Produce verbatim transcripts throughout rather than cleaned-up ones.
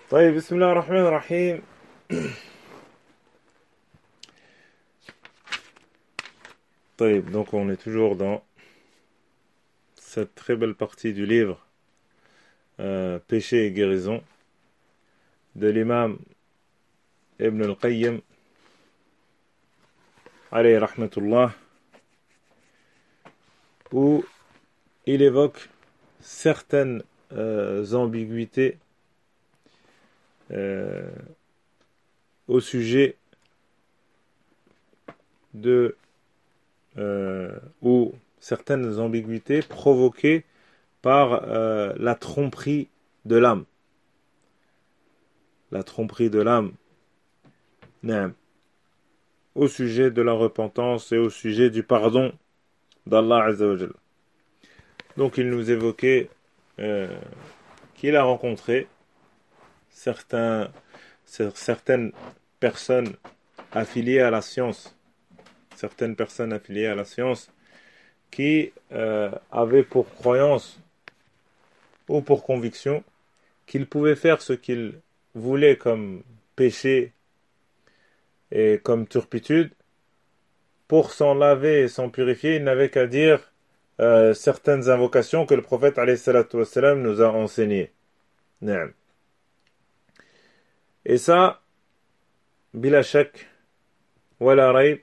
طيب بسم الله الرحمن الرحيم. طيب, donc on est toujours dans cette très belle partie du livre euh, Péché et guérison de l'imam Ibn al-Qayyim alayhi rahmatullah, où il évoque certaines euh, ambiguïtés euh, au sujet de euh, ou certaines ambiguïtés provoquées par euh, la tromperie de l'âme. La tromperie de l'âme, naam, au sujet de la repentance et au sujet du pardon d'Allah Azza wa Jal. Donc il nous évoquait euh, qu'il a rencontré certains, certaines personnes affiliées à la science, certaines personnes affiliées à la science qui euh, avaient pour croyance ou pour conviction qu'ils pouvaient faire ce qu'ils voulaient comme péché et comme turpitude. Pour s'en laver et s'en purifier, il n'avait qu'à dire euh, certaines invocations que le prophète alayhi salatu wassalam nous a enseignées. Naam. Et ça, bila shak, wala rayb,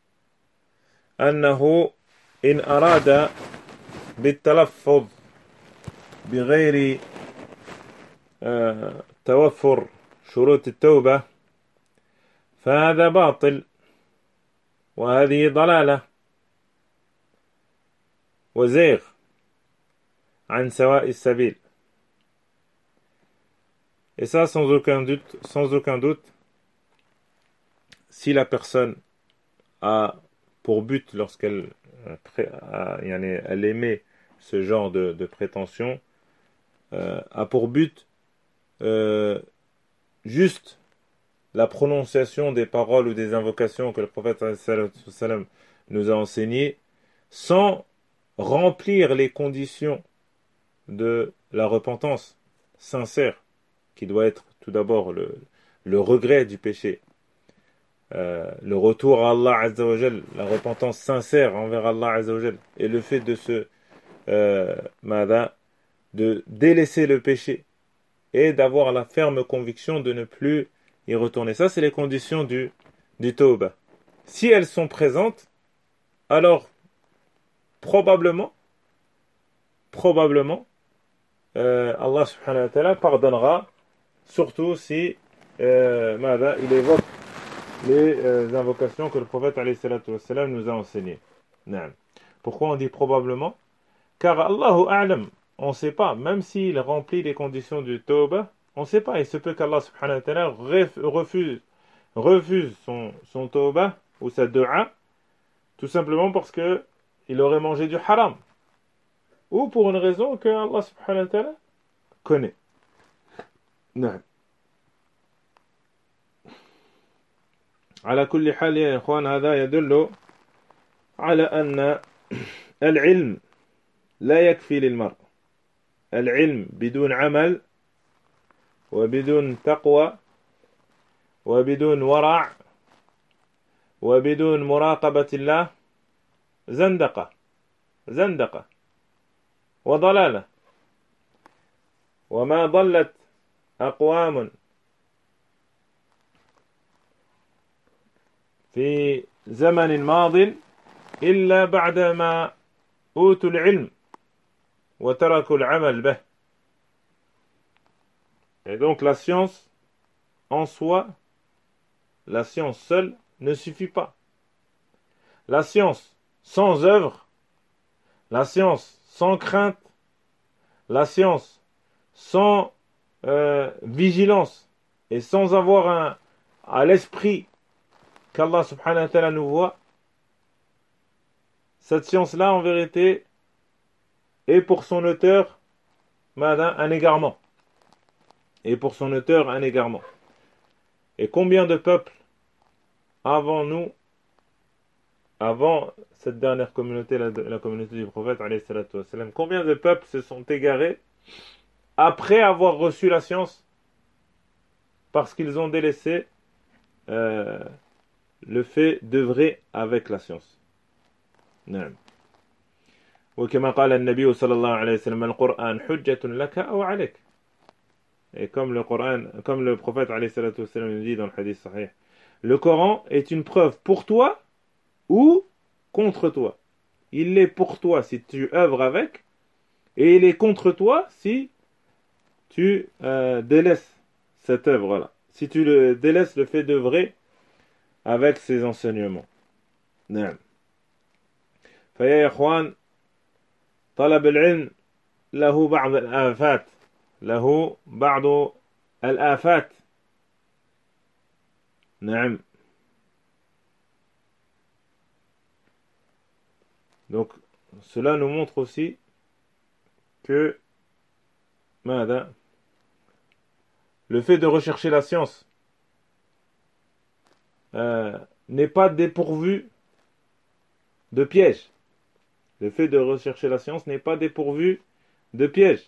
أنه إن أراد بالتلفظ بغير توفر شروط التوبة فهذا باطل وهذه ضلالة وزيغ عن سواء السبيل. Et ça, sans aucun doute, sans aucun doute, si la personne a pour but, lorsqu'elle elle émet ce genre de, de prétention, euh, a pour but euh, juste la prononciation des paroles ou des invocations que le prophète sallam nous a enseignées, sans remplir les conditions de la repentance sincère, qui doit être tout d'abord le, le regret du péché, Euh, le retour à Allah Azza wa Jal, la repentance sincère envers Allah Azza wa Jal, et le fait de se euh, mada, de délaisser le péché et d'avoir la ferme conviction de ne plus y retourner. Ça, c'est les conditions du, du tawbah. Si elles sont présentes, alors probablement, probablement, euh, Allah subhanahu wa ta'ala pardonnera, surtout si euh, mada, il évoque les euh, invocations que le prophète alayhi salatu wassalam nous a enseignées. Naam. Pourquoi on dit probablement? Car Allahu a'lam, on ne sait pas, même s'il remplit les conditions du tawbah, on ne sait pas, il se peut qu'Allah subhanahu wa ta'ala refuse, refuse son, son tawbah ou sa dua, tout simplement parce que il aurait mangé du haram, ou pour une raison que Allah subhanahu wa ta'ala connaît. Naam. على كل حال يا إخوان، هذا يدل على أن العلم لا يكفي للمرء. العلم بدون عمل وبدون تقوى وبدون ورع وبدون مراقبة الله زندقة زندقة وضلالة. وما ضلت أقوام في زمن ماض إلا بعدما أوتوا العلم وتركوا العمل به. Et donc la science en soi, la science seule ne suffit pas. La science sans œuvre, la science sans crainte, la science sans euh, vigilance et sans avoir un, à l'esprit qu'Allah subhanahu wa ta'ala nous voit, cette science-là, en vérité, est pour son auteur un égarement. Et pour son auteur, un égarement. Et combien de peuples avant nous, avant cette dernière communauté, la, la communauté du prophète, alayhi salatu wassalam, combien de peuples se sont égarés après avoir reçu la science parce qu'ils ont délaissé euh, le fait d'œuvrer avec la science. نعم. وكما قال النبي صلى الله عليه وسلم القرآن حجة لك أو عليك. Et comme le Coran, comme le prophète alayhi salatu wassalam nous dit dans le hadith sahih, le Coran est une preuve pour toi ou contre toi. Il est pour toi si tu œuvres avec, et il est contre toi si tu euh, délaisses cette œuvre-là. Si tu le délaisses le fait d'œuvrer avec ses enseignements. نعم. فيا إخوان طلب العلم له بعض الآفات له بعض الآفات. نعم. Donc cela nous montre aussi que ماذا le fait de rechercher la science euh, n'est pas dépourvu de pièges. Le fait de rechercher la science n'est pas dépourvu de pièges.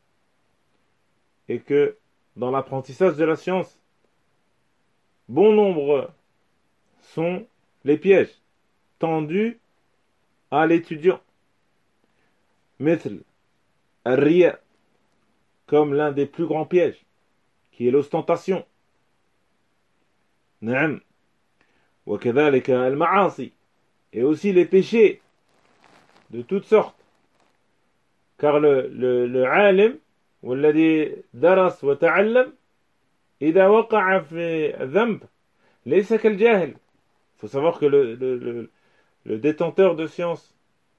Et que dans l'apprentissage de la science, bon nombre sont les pièges tendus à l'étudiant. مثل الرياء, comme l'un des plus grands pièges, qui est l'ostentation. نعم. وكذلك المعاصي, et aussi les péchés de toutes sortes. Car le, le, le عالم والذي درس وتعلم إذا وقع في ذنب ليس كالجاهل. Il faut savoir que le, le, le, le détenteur de science,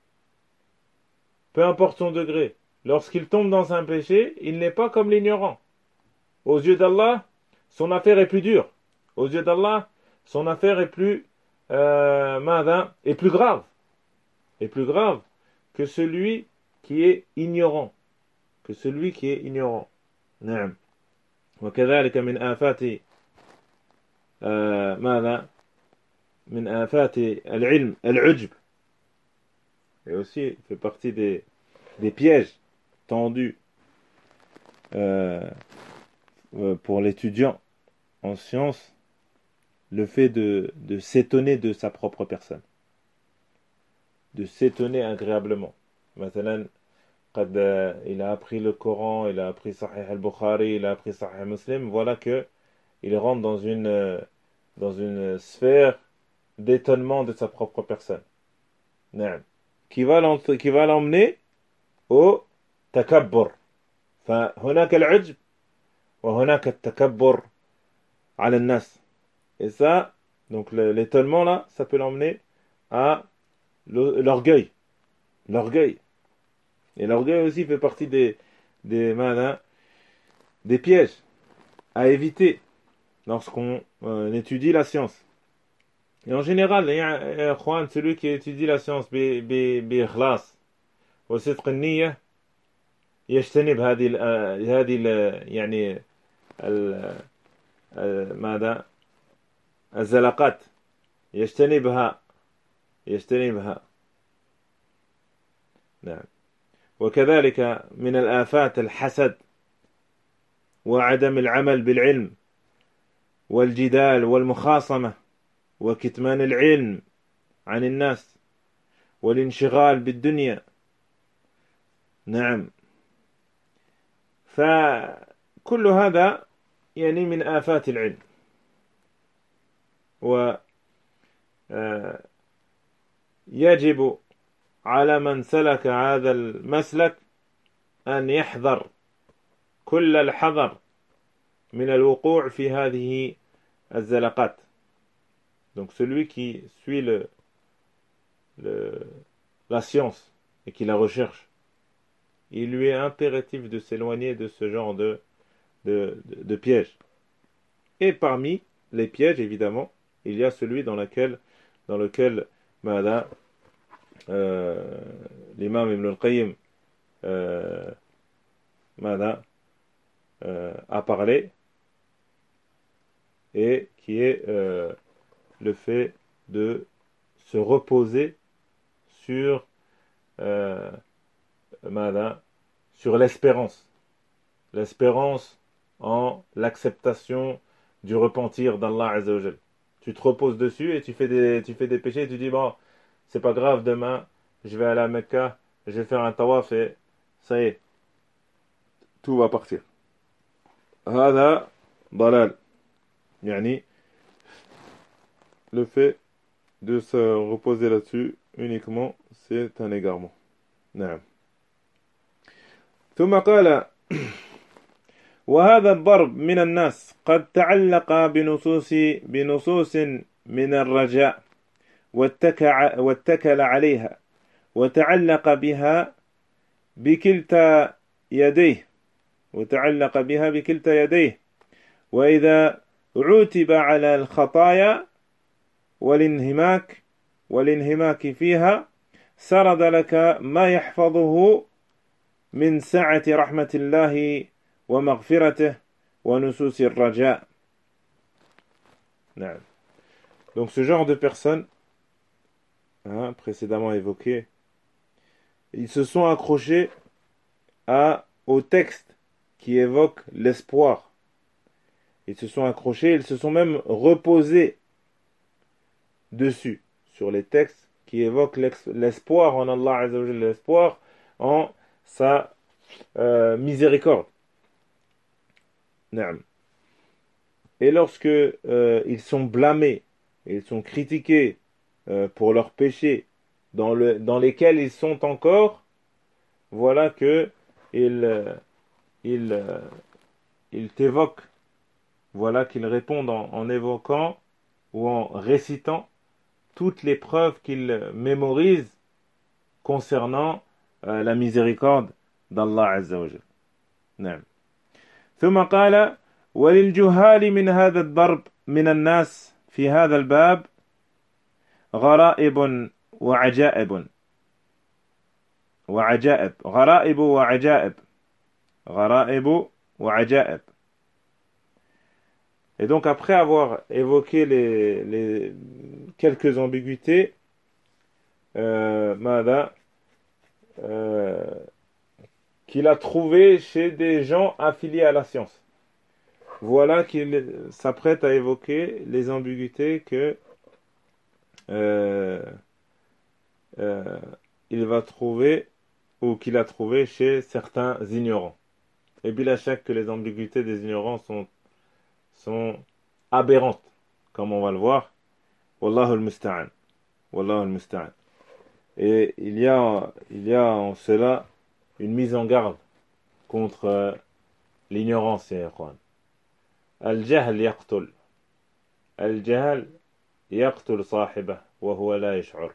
peu importe son degré, lorsqu'il tombe dans un péché, il n'est pas comme l'ignorant. Aux yeux d'Allah, son affaire est plus dure. Aux yeux d'Allah, son affaire est plus euh, madin, est plus grave. Est plus grave que celui qui est ignorant. Que celui qui est ignorant. نعم. وكذلك من آفات آه ماذا من آفات العلم العجب. Et aussi fait partie des, des pièges tendus euh, pour l'étudiant en sciences, le fait de, de s'étonner de sa propre personne, de s'étonner agréablement. Maintenant, quand euh, il a appris le Coran, il a appris Sahih al-Bukhari, il a appris Sahih Muslim, voilà que il rentre dans une euh, dans une sphère d'étonnement de sa propre personne. نعم. Qui va l'em- qui va l'emmener au takabbur. فهناك العجب وهناك التكبر على الناس. Et ça, donc le- l'étonnement là, ça peut l'emmener à le- l'orgueil. L'orgueil. Et l'orgueil aussi fait partie des, des, malins, des pièges à éviter lorsqu'on euh, étudie la science. Et en général, يا إخوان, celui qui étudie la science ب- ب- بإخلاص وصدق النية يجتنب هذه ال- هذه ال- يعني ال- ال- ماذا الزلقات يجتنبها يجتنبها. نعم. وكذلك من الآفات الحسد وعدم العمل بالعلم والجدال والمخاصمة وكتمان العلم عن الناس والانشغال بالدنيا. نعم. فكل هذا يعني من آفات العلم. ويجب على من سلك هذا المسلك أن يحذر كل الحذر من الوقوع في هذه الزلقات. Donc celui qui suit le, le, la science et qui la recherche, il lui est impératif de s'éloigner de ce genre de, de, de, de pièges. Et parmi les pièges, évidemment, il y a celui dans lequel, dans lequel madame, euh, l'imam Ibn al-Qayyim euh, madame, euh, a parlé, et qui est euh, le fait de se reposer sur euh, madame, sur l'espérance. L'espérance en l'acceptation du repentir d'Allah Azza wa Jal. Tu te reposes dessus et tu fais des, tu fais des péchés et tu dis, bon, c'est pas grave, demain, je vais aller à Mecca, je vais faire un tawaf et ça y est, tout va partir. هذا ضلال. يعني le fait de se reposer là-dessus uniquement, c'est un égarement. نعم. ثم قال وهذا الضرب من الناس قد تعلق بنصوص بنصوص من الرجاء واتكع واتكل عليها وتعلق بها بكلتا يديه وتعلق بها بكلتا يديه وإذا عُوتب على الخطايا والانهماك والانهماك فيها سرد لك ما يحفظه من سعة رحمة الله ومغفرته ونصوص الرجاء. نعم. Donc ce genre de personnes, hein, précédemment évoquées, ils se sont accrochés à, au texte qui évoque l'espoir. Ils se sont accrochés, ils se sont même reposés dessus, sur les textes qui évoquent l'espoir en Allah Azza wa Jalla, l'espoir en sa euh, miséricorde. Naam. Et lorsque euh, ils sont blâmés, ils sont critiqués euh, pour leurs péchés, dans, le, dans lesquels ils sont encore, voilà que ils, euh, ils, euh, ils t'évoquent, voilà qu'ils répondent en, en évoquant ou en récitant toutes les preuves qu'ils mémorisent concernant euh, la miséricorde d'Allah Azza wa Jal. نعم. ثم قال وللجهال من هذا الضرب من الناس في هذا الباب غرائب وعجائب وعجائب غرائب وعجائب غرائب وعجائب. Et donc après avoir évoqué les, les quelques ambiguïtés, euh, Mada, euh, qu'il a trouvé chez des gens affiliés à la science. Voilà qu'il s'apprête à évoquer les ambiguïtés que euh, euh, il va trouver ou qu'il a trouvé chez certains ignorants. Et bien, la chaque que les ambiguïtés des ignorants sont sont aberrantes, comme on va le voir. Wallahu al-musta'an. Wallahu al-musta'an. Et il y a, il y a en cela une mise en garde contre euh, l'ignorance, ya ikhwan. Al-jahl yaqtul. Al-jahl yaqtul sahibah wa huwa la yash'ur.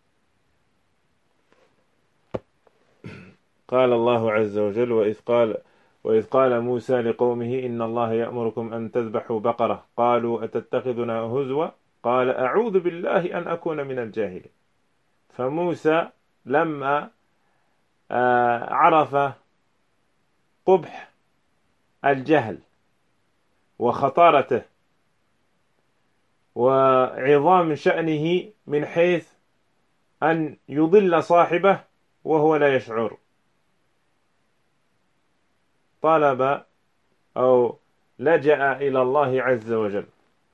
قال الله عز وجل وإذ قال وإذ قال موسى لقومه إن الله يأمركم أن تذبحوا بقرة قالوا أتتخذنا هزوا قال أعوذ بالله أن أكون من الجاهلين. فموسى لما عرف قبح الجهل وخطارته وعظام شأنه من حيث أن يضل صاحبه وهو لا يشعر طلب أو لجأ إلى الله عز وجل.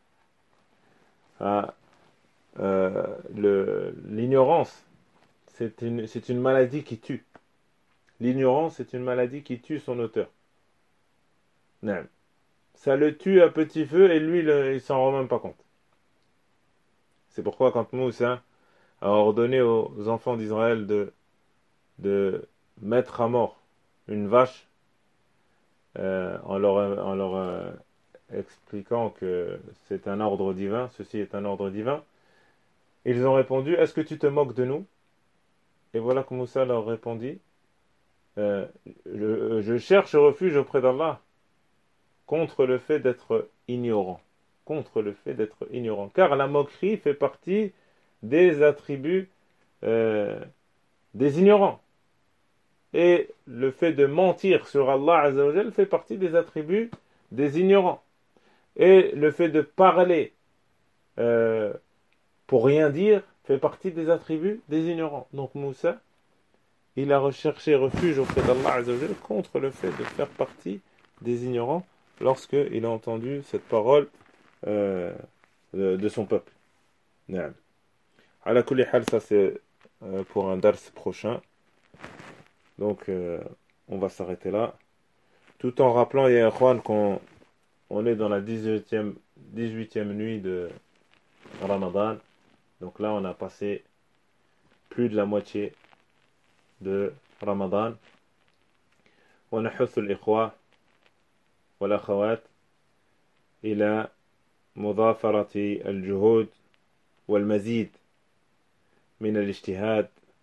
Euh, le, l'ignorance, c'est une, c'est une maladie qui tue. L'ignorance, c'est une maladie qui tue son auteur. Non. Ça le tue à petit feu et lui, le, il s'en rend même pas compte. C'est pourquoi quand Moussa a ordonné aux enfants d'Israël de, de mettre à mort une vache, euh, en leur, en leur euh, expliquant que c'est un ordre divin, ceci est un ordre divin, ils ont répondu, est-ce que tu te moques de nous? Et voilà que Moussa leur répondit, euh, je, je cherche refuge auprès d'Allah contre le fait d'être ignorant. Contre le fait d'être ignorant. Car la moquerie fait partie des attributs euh, des ignorants. Et le fait de mentir sur Allah Azza wa Jal fait partie des attributs des ignorants. Et le fait de parler euh, pour rien dire fait partie des attributs des ignorants. Donc Moussa, il a recherché refuge auprès d'Allah Azza wa Jal contre le fait de faire partie des ignorants lorsqu'il a entendu cette parole euh, de, de son peuple. Naam. Ala kulli hal, ça c'est euh, pour un dars prochain. Donc euh, on va s'arrêter là. Tout en rappelant, il y a un Juan qu'on on est dans la dix-huitième, dix-huitième nuit de Ramadan. Donc là, on a passé plus de la moitié de Ramadan. ونحث الإخوة والأخوات إلى مضافرة الجهود والمزيد من الاجتهاد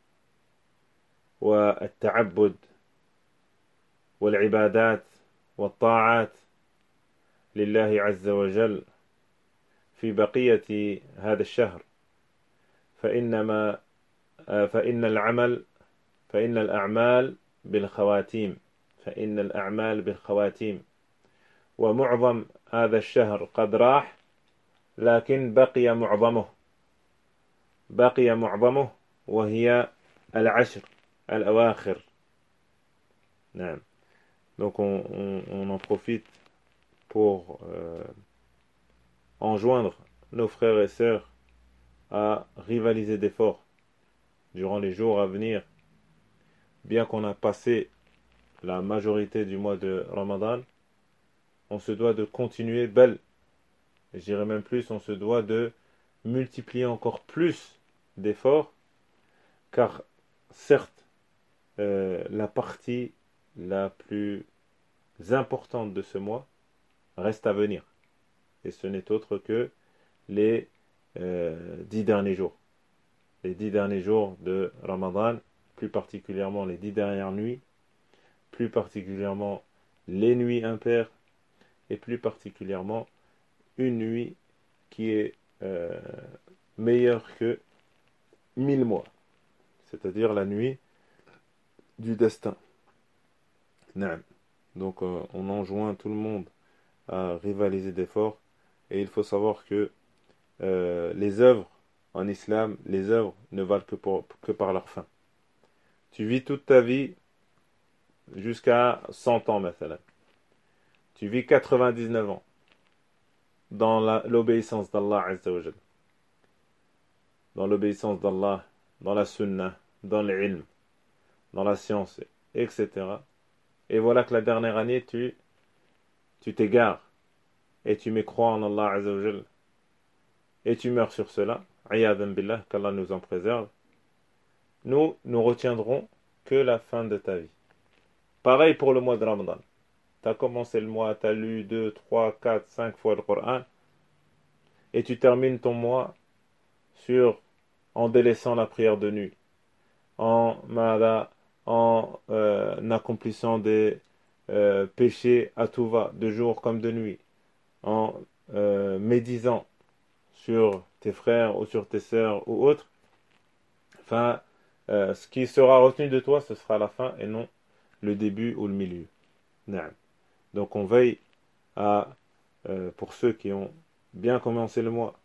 والتعبد والعبادات والطاعات لله عز وجل في بقية هذا الشهر فإنما فإن العمل فإن الأعمال بالخواتيم فإن الأعمال بالخواتيم ومعظم هذا الشهر قد راح لكن بقي معظمه بقي معظمه وهي العشر الأواخر. نعم. Donc on, on, on en profite pour euh, enjoindre nos frères et sœurs à rivaliser d'efforts durant les jours à venir. Bien qu'on a passé la majorité du mois de Ramadan, on se doit de continuer belle. Je dirais même plus, on se doit de multiplier encore plus d'efforts, car certes, euh, la partie la plus importante de ce mois reste à venir. Et ce n'est autre que les euh, dix derniers jours. Les dix derniers jours de Ramadan, plus particulièrement les dix dernières nuits, plus particulièrement les nuits impaires, et plus particulièrement une nuit qui est euh, meilleure que mille mois, c'est-à-dire la nuit du destin. Naam. Donc euh, on enjoint tout le monde à rivaliser d'efforts, et il faut savoir que euh, les œuvres en islam, les œuvres ne valent que, pour, que par leur fin. Tu vis toute ta vie jusqu'à cent ans, مثلا. Tu vis quatre-vingt-dix-neuf ans dans la, l'obéissance d'Allah Azza wa Jal, dans l'obéissance d'Allah, dans la sunnah, dans l'ilm, dans la science, et cetera. Et voilà que la dernière année, tu, tu t'égares et tu mécrois en Allah Azza wa Jal et tu meurs sur cela. Ayadan billah, qu'Allah nous en préserve. Nous, nous retiendrons que la fin de ta vie. Pareil pour le mois de Ramadan. Tu as commencé le mois, tu as lu deux, trois, quatre, cinq fois le Coran, et tu termines ton mois sur, en délaissant la prière de nuit, en, en euh, accomplissant des euh, péchés à tout va, de jour comme de nuit, en euh, médisant sur tes frères ou sur tes sœurs ou autres. Enfin, euh, ce qui sera retenu de toi, ce sera la fin et non le début ou le milieu. Naam. Donc on veille à, euh, pour ceux qui ont bien commencé le mois,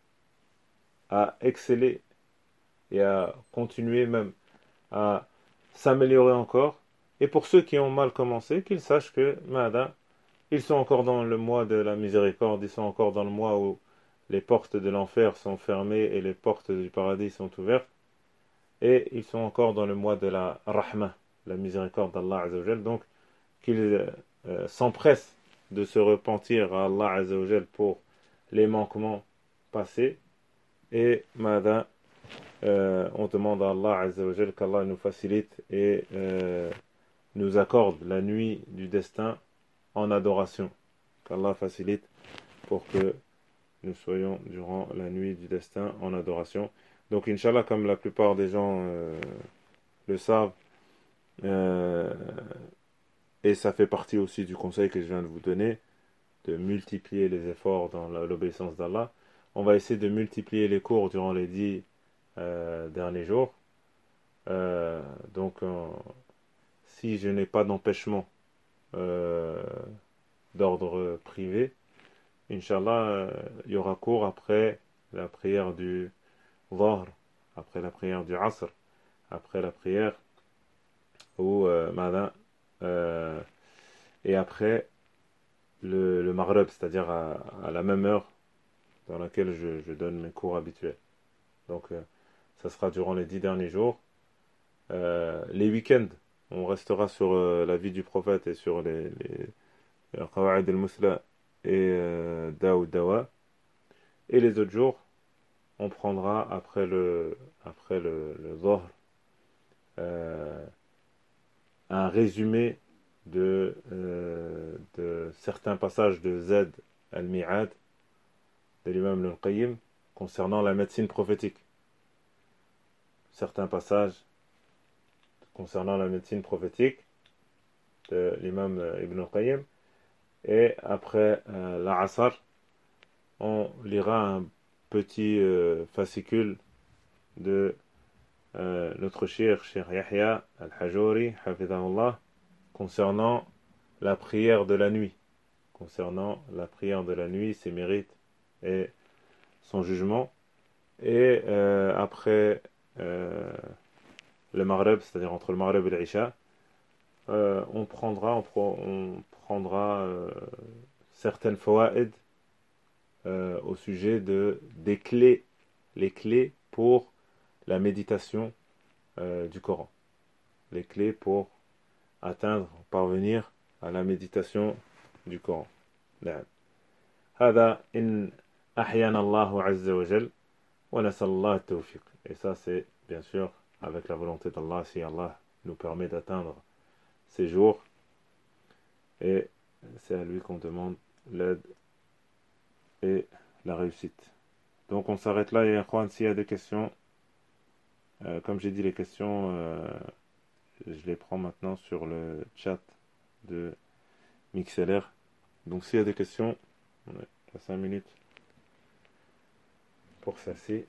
à exceller et à continuer même à s'améliorer encore. Et pour ceux qui ont mal commencé, qu'ils sachent que Mada, ils sont encore dans le mois de la miséricorde, ils sont encore dans le mois où les portes de l'enfer sont fermées et les portes du paradis sont ouvertes. Et ils sont encore dans le mois de la rahma, la miséricorde d'Allah Azza wa Jal. Donc qu'ils euh, s'empressent de se repentir à Allah Azza wa Jal pour les manquements passés. Et Mada, euh, on demande à Allah Azza wa Jal qu'Allah nous facilite et euh, nous accorde la nuit du destin en adoration. Qu'Allah facilite pour que nous soyons durant la nuit du destin en adoration. Donc, Inch'Allah, comme la plupart des gens euh, le savent, euh, et ça fait partie aussi du conseil que je viens de vous donner, de multiplier les efforts dans l'obéissance d'Allah, on va essayer de multiplier les cours durant les dix euh, derniers jours. Euh, donc, euh, si je n'ai pas d'empêchement euh, d'ordre privé, Inch'Allah, euh, il y aura cours après la prière du Dhahr, après la prière du Asr, après la prière ou euh, Matin, euh, et après le, le Maghreb, c'est-à-dire à, à la même heure dans laquelle je, je donne mes cours habituels. Donc, euh, ça sera durant les dix derniers jours. Euh, les week-ends, on restera sur euh, la vie du prophète et sur les, les, les Qawa'id al-Musla et euh, Daoud Dawa. Et les autres jours, on prendra après le, après le, le Dhuhr, euh, un résumé de, euh, de certains passages de Z al-Mi'ad de l'imam al-Qayyim concernant la médecine prophétique. Certains passages concernant la médecine prophétique de l'imam Ibn al-Qayyim. Et après euh, la Asr, on lira un petit euh, fascicule de euh, notre cher Cheikh Yahya al-Hajouri, hafidahullah, concernant la prière de la nuit. Concernant la prière de la nuit, ses mérites et son jugement. Et euh, après euh, le Maghreb, c'est-à-dire entre le Maghreb et l'Isha, euh, on prendra, on, pro, on prendra euh, certaines fawaïd euh, au sujet de, des clés, les clés pour la méditation euh, du Coran. Les clés pour atteindre, parvenir à la méditation du Coran. هذا إن أحيانا الله عز وجل ونسأل الله التوفيق. Et ça c'est bien sûr avec la volonté d'Allah, si Allah nous permet d'atteindre ces jours, et c'est à lui qu'on demande l'aide et la réussite. Donc on s'arrête là, et Akhwan, s'il y a des questions, euh, comme j'ai dit, les questions euh, je les prends maintenant sur le chat de MixLR. Donc s'il y a des questions, on est à cinq minutes pour celle-ci.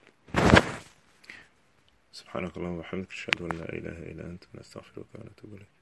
سبحانك اللهم وبحمدك أشهد أن لا إله إلا أنت نستغفرك ونتوب إليك.